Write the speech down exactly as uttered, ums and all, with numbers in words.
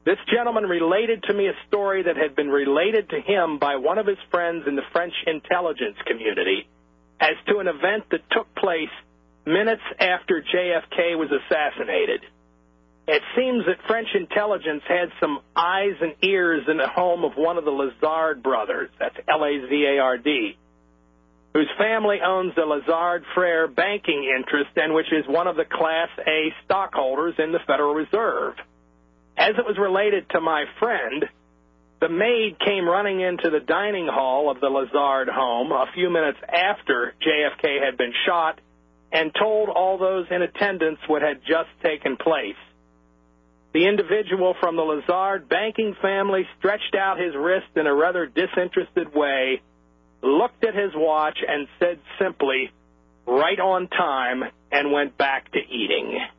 This gentleman related to me a story that had been related to him by one of his friends in the French intelligence community as to an event that took place minutes after J F K was assassinated. It seems that French intelligence had some eyes and ears in the home of one of the Lazard brothers, that's L A Z A R D, whose family owns the Lazard Frere banking interest and which is one of the Class A stockholders in the Federal Reserve. As it was related to my friend, the maid came running into the dining hall of the Lazard home a few minutes after J F K had been shot and told all those in attendance what had just taken place. The individual from the Lazard banking family stretched out his wrist in a rather disinterested way, looked at his watch, and said simply, "Right on time," and went back to eating.